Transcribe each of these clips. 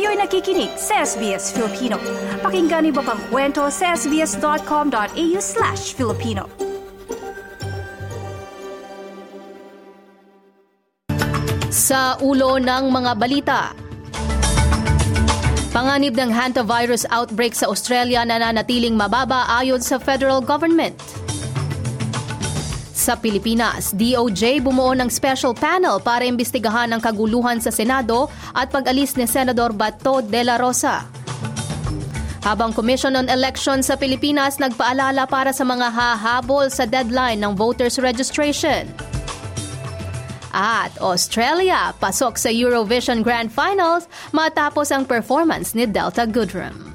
Kayo'y nakikinig sa SBS Filipino. Pakinggan niyo pa ang kwento sa sbs.com.au/Filipino. Sa ulo ng mga balita, panganib ng hantavirus outbreak sa Australia na nanatiling mababa ayon sa federal government. Sa Pilipinas, DOJ bumuo ng special panel para imbestigahan ang kaguluhan sa Senado at pag-alis ni Senador Bato de la Rosa. Habang Commission on Elections sa Pilipinas nagpaalala para sa mga hahabol sa deadline ng voters registration. At Australia, pasok sa Eurovision Grand Finals matapos ang performance ni Delta Goodrem.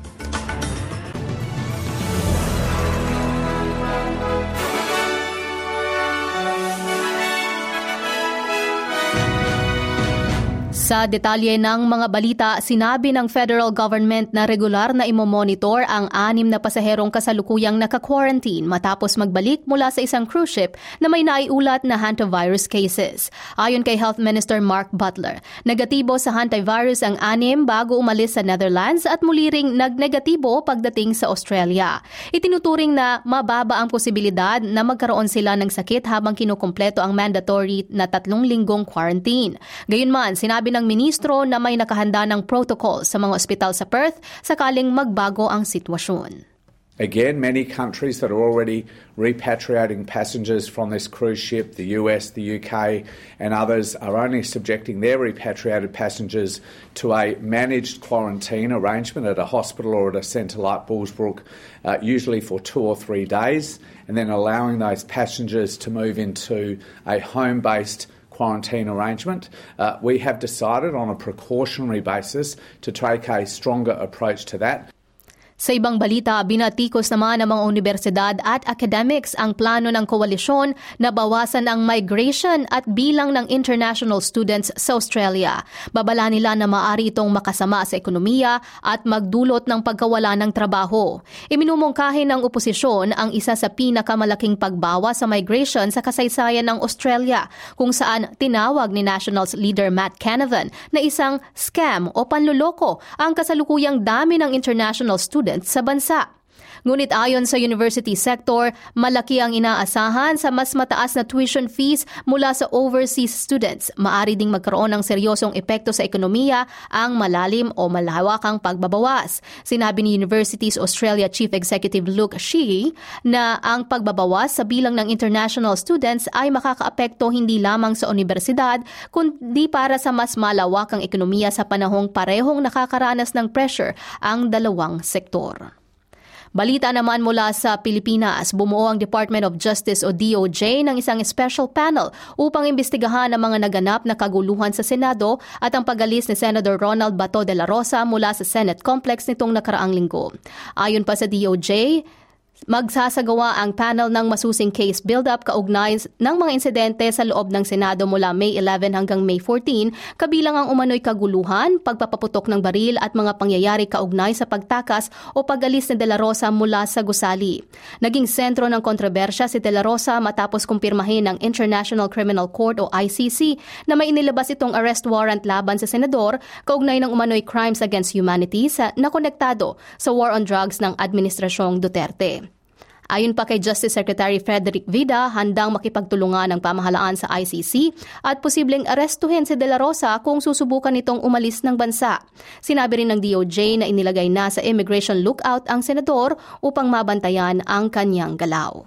Sa detalye ng mga balita, sinabi ng federal government na regular na imomonitor ang 6 na pasaherong kasalukuyang naka-quarantine matapos magbalik mula sa isang cruise ship na may naiulat na hantavirus cases. Ayon kay Health Minister Mark Butler, negatibo sa hantavirus ang 6 bago umalis sa Netherlands at muli ring nagnegatibo pagdating sa Australia. Itinuturing na mababa ang posibilidad na magkaroon sila ng sakit habang kinukumpleto ang mandatory na 3 linggong quarantine. Gayunman, sinabi ng ministro na may nakahanda ng protocol sa mga ospital sa Perth sakaling magbago ang sitwasyon. Again, many countries that are already repatriating passengers from this cruise ship, the US, the UK, and others, are only subjecting their repatriated passengers to a managed quarantine arrangement at a hospital or at a centre like Bullsbrook, usually for 2 or 3 days, and then allowing those passengers to move into a home-based quarantine arrangement. We have decided on a precautionary basis to take a stronger approach to that. Sa ibang balita, binatikos naman ng mga universidad at academics ang plano ng koalisyon na bawasan ang migration at bilang ng international students sa Australia. Babala nila na maaari itong makasama sa ekonomiya at magdulot ng pagkawala ng trabaho. Iminumungkahi ng oposisyon ang isa sa pinakamalaking pagbawas sa migration sa kasaysayan ng Australia, kung saan tinawag ni Nationals leader Matt Canavan na isang scam o panluloko ang kasalukuyang dami ng international students sa bansa. Ngunit ayon sa university sector, malaki ang inaasahan sa mas mataas na tuition fees mula sa overseas students. Maaari ding magkaroon ng seryosong epekto sa ekonomiya ang malalim o malawakang pagbabawas. Sinabi ni Universities Australia Chief Executive Luke Sheehy na ang pagbabawas sa bilang ng international students ay makakaapekto hindi lamang sa universidad, kundi para sa mas malawakang ekonomiya sa panahong parehong nakakaranas ng pressure ang dalawang sektor. Balita naman mula sa Pilipinas, bumuo ang Department of Justice o DOJ ng isang special panel upang imbestigahan ang mga naganap na kaguluhan sa Senado at ang pag-alis ni Senator Ronald Bato de la Rosa mula sa Senate Complex nitong nakaraang linggo. Ayon pa sa DOJ, magsasagawa ang panel ng masusing case build-up kaugnay ng mga insidente sa loob ng Senado mula May 11 hanggang May 14, kabilang ang umano'y kaguluhan, pagpapaputok ng baril at mga pangyayari kaugnay sa pagtakas o pag-alis ni De La Rosa mula sa gusali. Naging sentro ng kontrobersya si De La Rosa matapos kumpirmahin ng International Criminal Court o ICC na may inilabas itong arrest warrant laban sa senador kaugnay ng umano'y crimes against humanity na konektado sa war on drugs ng Administrasyong Duterte. Ayon pa kay Justice Secretary Frederick Vida, handang makipagtulungan ng pamahalaan sa ICC at posibleng arestuhin si De La Rosa kung susubukan nitong umalis ng bansa. Sinabi rin ng DOJ na inilagay na sa immigration lookout ang senador upang mabantayan ang kanyang galaw.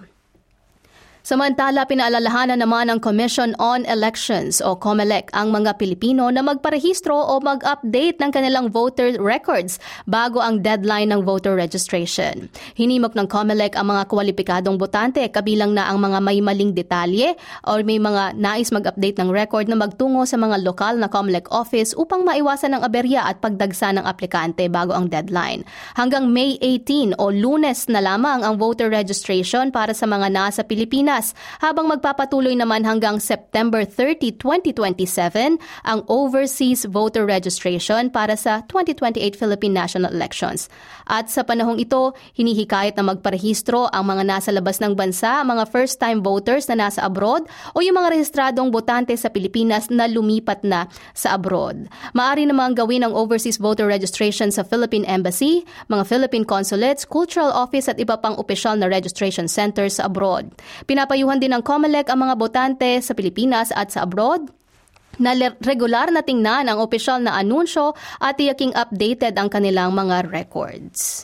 Samantala, pinaalalahanan naman ng Commission on Elections o COMELEC ang mga Pilipino na magparehistro o mag-update ng kanilang voter records bago ang deadline ng voter registration. Hinimok ng COMELEC ang mga kwalipikadong botante, kabilang na ang mga may maling detalye o may mga nais mag-update ng record na magtungo sa mga lokal na COMELEC office upang maiwasan ang aberya at pagdagsa ng aplikante bago ang deadline. Hanggang May 18 o Lunes na lamang ang voter registration para sa mga nasa Pilipinas. bukas, habang magpapatuloy naman hanggang September 30, 2027 ang overseas voter registration para sa 2028 Philippine National Elections. At sa panahong ito, hinihikayat na magparehistro ang mga nasa labas ng bansa, mga first-time voters na nasa abroad o yung mga rehistradong botante sa Pilipinas na lumipat na sa abroad. Maaari namang gawin ang overseas voter registration sa Philippine Embassy, mga Philippine consulates, cultural office at iba pang opisyal na registration centers sa abroad. Pinapayuhan din ng COMELEC ang mga botante sa Pilipinas at sa abroad na regular na tingnan ang opisyal na anunsyo at tiyaking updated ang kanilang mga records.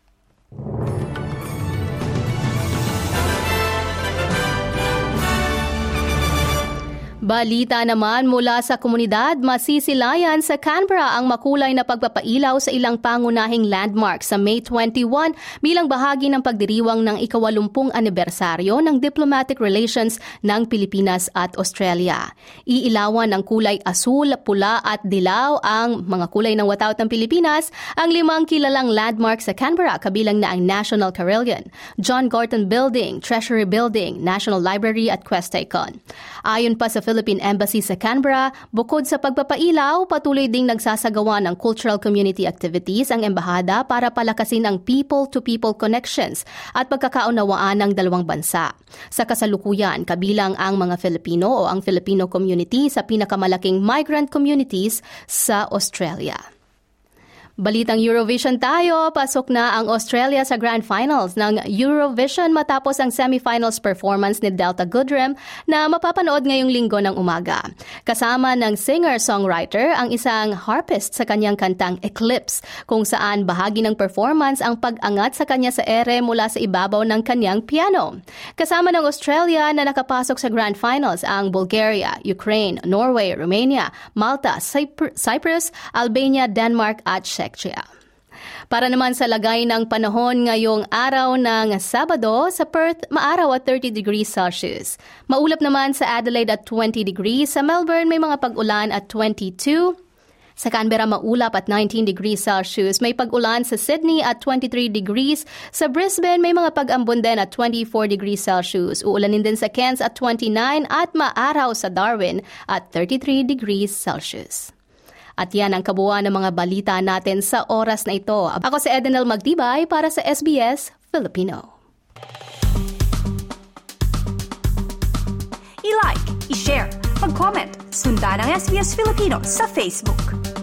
Balita naman mula sa komunidad, masisilayan sa Canberra ang makulay na pagpapailaw sa ilang pangunahing landmark sa May 21 bilang bahagi ng pagdiriwang ng 80 anibersaryo ng diplomatic relations ng Pilipinas at Australia. Iilawan ng kulay asul, pula at dilaw ang mga kulay ng watawat ng Pilipinas ang 5 kilalang landmark sa Canberra kabilang na ang National Carillon, John Gorton Building, Treasury Building, National Library at Quest Icon. Ayon pa sa Philippine Embassy sa Canberra, bukod sa pagpapailaw, patuloy ding nagsasagawa ng cultural community activities ang embahada para palakasin ang people-to-people connections at pagkakaunawaan ng dalawang bansa. Sa kasalukuyan, kabilang ang mga Filipino o ang Filipino community sa pinakamalaking migrant communities sa Australia. Balitang Eurovision tayo, pasok na ang Australia sa Grand Finals ng Eurovision matapos ang semifinals performance ni Delta Goodrem na mapapanood ngayong linggo ng umaga. Kasama ng singer-songwriter ang isang harpist sa kanyang kantang Eclipse, kung saan bahagi ng performance ang pag-angat sa kanya sa ere mula sa ibabaw ng kanyang piano. Kasama ng Australia na nakapasok sa Grand Finals ang Bulgaria, Ukraine, Norway, Romania, Malta, Cyprus, Albania, Denmark at Czechia. Para naman sa lagay ng panahon ngayong araw ng Sabado, sa Perth, maaraw at 30 degrees Celsius. Maulap naman sa Adelaide at 20 degrees. Sa Melbourne, may mga pag-ulan at 22. Sa Canberra, maulap at 19 degrees Celsius. May pag-ulan sa Sydney at 23 degrees. Sa Brisbane, may mga pag-ambon din at 24 degrees Celsius. Uulanin din sa Cairns at 29 at maaraw sa Darwin at 33 degrees Celsius. At yan ang kabuuan ng mga balita natin sa oras na ito. Ako si Edenel Magtibay para sa SBS Filipino. I-like, i-share, mag-comment, sundan ang SBS Filipino sa Facebook.